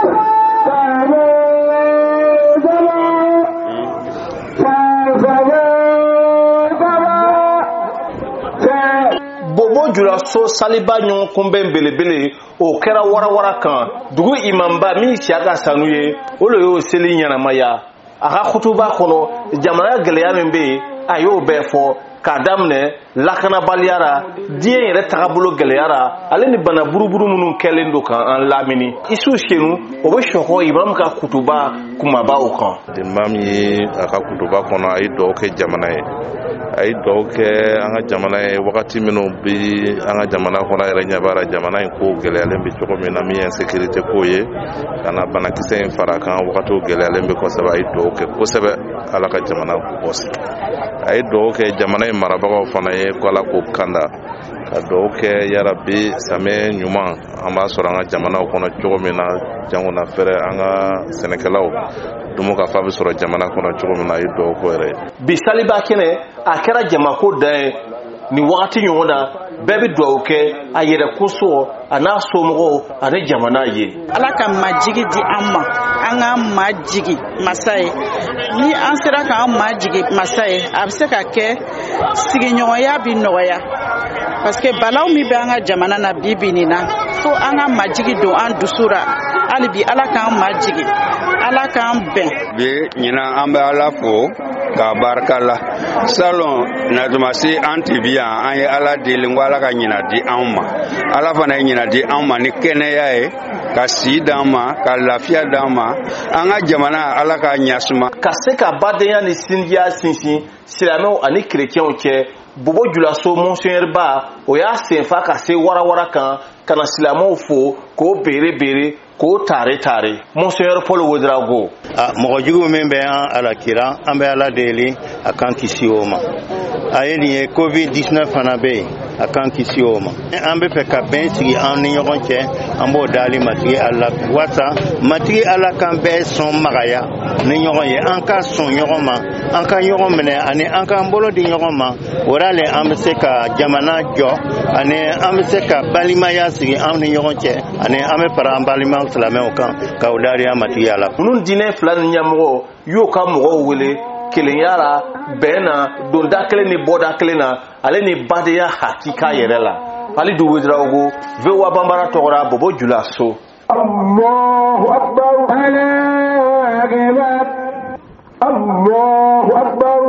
Bobo Julaso saliba ɲɔgɔn kunbɛn belebele o kɛra warawara kan dugu imamba min siyaga sanu ye o le y'o seli ɲɛnamaya a ka kutuba kɔnɔ jamana gɛlɛya min bɛ yen a y'o bɛɛ fɔ k'a daminɛ lakanabaliyara diɲɛ yɛrɛ tagabolo gɛlɛyara ale ni bana buruburu minnu kɛlen don kan an lamini Isu Senu o bɛ sɔkɔ imam ka kutuba kumabaw kan. Imam ye a ka kutuba kɔnɔ a ye dɔw kɛ jamana ye a ye dɔw kɛ an ka jamana ye wagati minnu bi an ka jamana kɔnɔ yɛrɛ ɲɛbara jamana in ko gɛlɛyalen bɛ cogo min na min ye sécurité ko ye kana banakisɛ in fara kan wagatiw gɛlɛyalen bɛ kosɛbɛ a ye dɔw kɛ kosɛbɛ ala ka jamana bɔsi a ye dɔw kɛ jamana in marabagaw fana ye ko ala k'o kanda ka dɔw kɛ yarabi samiyɛ ɲuman an b'a sɔrɔ an ka jamanaw kɔnɔ cogo min na jangona fɛrɛ an ka sɛnɛkɛlaw dumu ka fa bɛ sɔrɔ jamana kɔnɔ cogo min na a ye dɔw ko yɛrɛ bi saliba kɛnɛ a kɛra jamako dan ye ni wagati ɲɔgɔn na bɛɛ bɛ dugawu kɛ a yɛrɛ koso a n'a somɔgɔw ani jamana ye ala ka majigi di an ma an ka majigi masa ye ni an sera k'an majigi masa ye a bɛ se ka kɛ sigiɲɔgɔnya bi nɔgɔya parce que balaw min bɛ an ka jamana na bi nin na fo an ka majigi don an dusura hali bi ala k'an majigi ala k'an bɛn bi ɲinan an bɛ ala fo k'a barika la salon natumasi an tibi yan an ye ala deli ko ala ka ɲina di an ma ala fana ye ɲina di an ma ni kɛnɛya ye ka si d'an ma ka lafiya d'an ma an ka jamana ala ka ɲasuma ka se ka badenya ni sinjiya sinsin silamɛw ani kerecɛnw cɛ Bobo Julaso Monseigneur Ba o y'a senfa ka se warawara kan ka na silamɛw fo k'o beere k'o tare Monseigneur Paul Wodrago mɔgɔ jugu min bɛ an alakira an bɛ ala deli a kan kisi o ma a ye nin ye covid-19 fana bɛ yen a kan kisi o ma an bɛ fɛ ka bɛn sigi an ni ɲɔgɔn cɛ an b'o dali matigi ala wasa matigi ala kan bɛɛ sɔn magaya ni ɲɔgɔn ye an ka sɔn ɲɔgɔn ma an ka ɲɔgɔn minɛ ani an k'an bolo di ɲɔgɔn ma o la an bɛ se ka jamana jɔ ani an bɛ se ka balimaya sigi an ni ɲɔgɔn cɛ ani an bɛ fara an balimaw silamɛw kan ka o dariya matigi ala ninnu diinɛ fila ni ɲɛmɔgɔ y'o ka mɔgɔw wele kelenya la bɛn na donda kelen ni bɔda kelen na ale ni badenya hakika yɛrɛ la hali du Wodrago VOA Bambara tɔgɔra Bobo Julaso Allahu Akbar Allahu Akbar